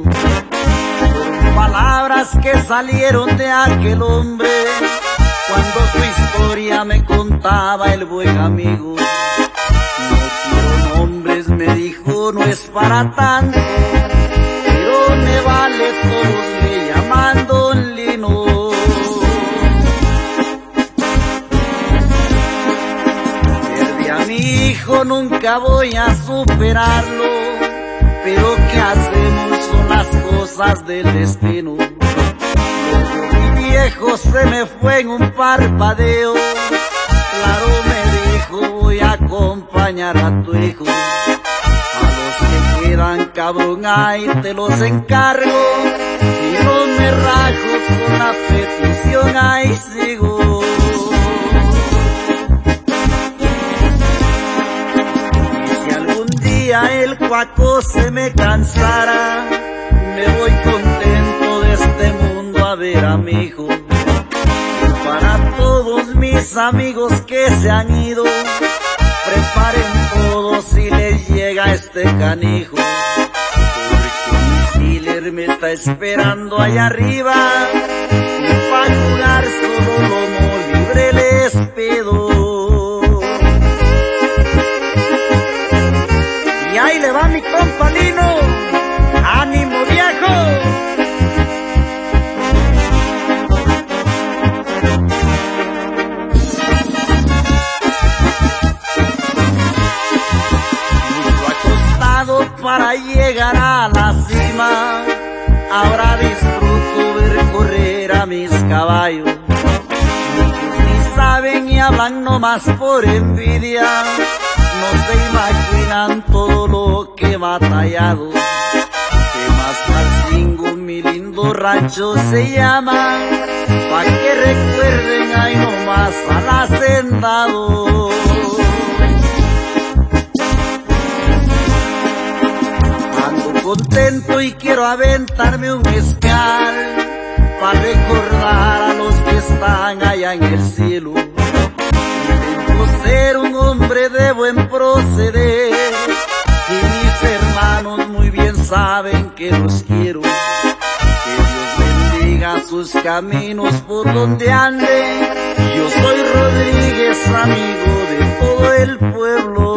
Fueron palabras que salieron de aquel hombre cuando su historia me contaba el buen amigo. No quiero nombres, me dijo, no es para tanto, pero me vale, todos me llaman Don Lino. Perdí a mi hijo, nunca voy a superarlo, pero ¿qué hacemos? Son las cosas del destino. Mi viejo se me fue en un parpadeo. Claro, me dijo, voy a acompañar a tu hijo. A los que quedan, cabrón, ahí te los encargo. Y no me rajo con la petición, ahí sigo. Y si algún día el cuaco se me cansara, me voy contento de este mundo a ver a mi hijo. Y para todos mis amigos que se han ido, preparen todo si les llega este canijo, porque mi dealer me está esperando allá arriba, y para jugar solo lomo libre les pido. Y ahí le va mi compa Lino, ánimo viejo. Para llegar a la cima, ahora disfruto ver correr a mis caballos. Muchos ni saben y hablan nomás por envidia, no se imaginan todo lo que he batallado. Temascalcingo, mi lindo rancho se llama, pa' que recuerden ahí nomás al hacendado. Contento y quiero aventarme un mezcal para recordar a los que están allá en el cielo. Intento ser un hombre de buen proceder y mis hermanos muy bien saben que los quiero. Que Dios bendiga sus caminos por donde ande. Yo soy Rodríguez, amigo de todo el pueblo.